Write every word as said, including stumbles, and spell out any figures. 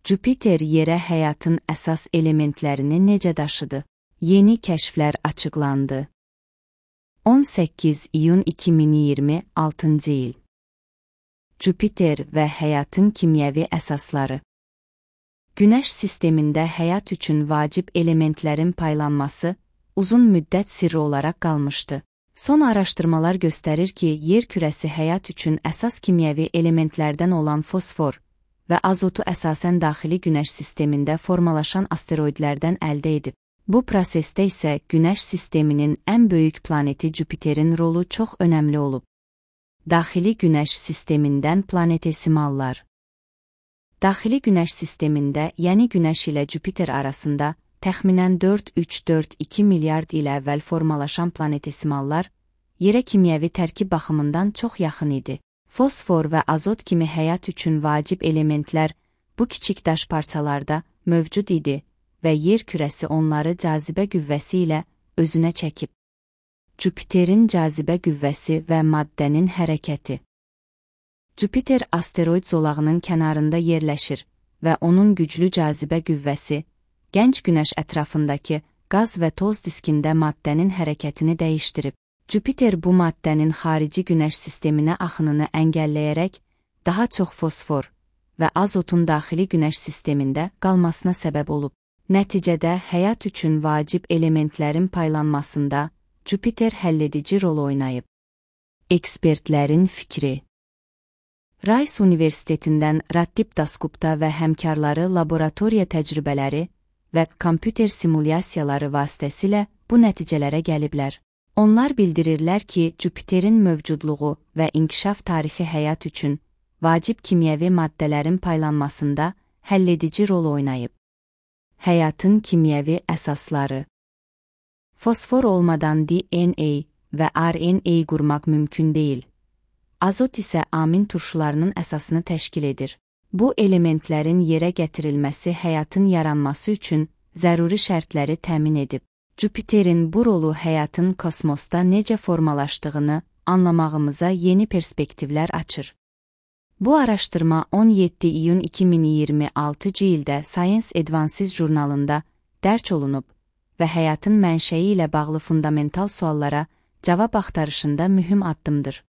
Jupiter yerə həyatın əsas elementlərini necə daşıdı? Yeni kəşflər açıqlandı. on səkkiz iyun iki min iyirmi altıncı il. Jupiter və həyatın kimyəvi əsasları. Günəş sistemində həyat üçün vacib elementlərin paylanması uzun müddət sirri olaraq qalmışdı. Son araşdırmalar göstərir ki, yer kürəsi həyat üçün əsas kimyəvi elementlərdən olan fosfor və azotu əsasən daxili Günəş sistemində formalaşan asteroidlərdən əldə edib. Bu prosesdə isə Günəş sisteminin ən böyük planeti Jupiterin rolu çox önəmli olub. Daxili Günəş sistemindən planetesimallar. Daxili Günəş sistemində, yəni Günəş ilə Jupiter arasında təxminən dörd üç dörd iki milyard il əvvəl formalaşan planetesimallar yerə kimyəvi tərkib baxımından çox yaxın idi. Fosfor və azot kimi həyat üçün vacib elementlər bu kiçik daş parçalarda mövcud idi və yer kürəsi onları cazibə qüvvəsi ilə özünə çəkib. Jupiterin cazibə qüvvəsi və maddənin hərəkəti. Jupiter asteroid zolağının kənarında yerləşir və onun güclü cazibə qüvvəsi gənc Günəş ətrafındakı qaz və toz diskində maddənin hərəkətini dəyişdirib. Jupiter bu maddənin xarici Günəş sisteminə axınını əngəlləyərək daha çox fosfor və azotun daxili Günəş sistemində qalmasına səbəb olub. Nəticədə həyat üçün vacib elementlərin paylanmasında Jupiter həlledici rol oynayıb. Ekspertlərin fikri. Rice Universitetindən Rattib Dasgupta və həmkarları laboratoriya təcrübələri və kompüter simulyasiyaları vasitəsilə bu nəticələrə gəliblər. Onlar bildirirlər ki, Jupiterin mövcudluğu və inkişaf tarixi həyat üçün vacib kimyəvi maddələrin paylanmasında həlledici rol oynayıb. Həyatın kimyəvi əsasları. Fosfor olmadan D N A və R N A qurmaq mümkün deyil. Azot isə amin turşularının əsasını təşkil edir. Bu elementlərin yerə gətirilməsi həyatın yaranması üçün zəruri şərtləri təmin edib. Jupiterin bu rolu həyatın kosmosda necə formalaşdığını anlamağımıza yeni perspektivlər açır. Bu araşdırma on yeddi iyun iki min iyirmi altıncı ildə Science Advances jurnalında dərc olunub və həyatın mənşəyi ilə bağlı fundamental suallara cavab axtarışında mühüm addımdır.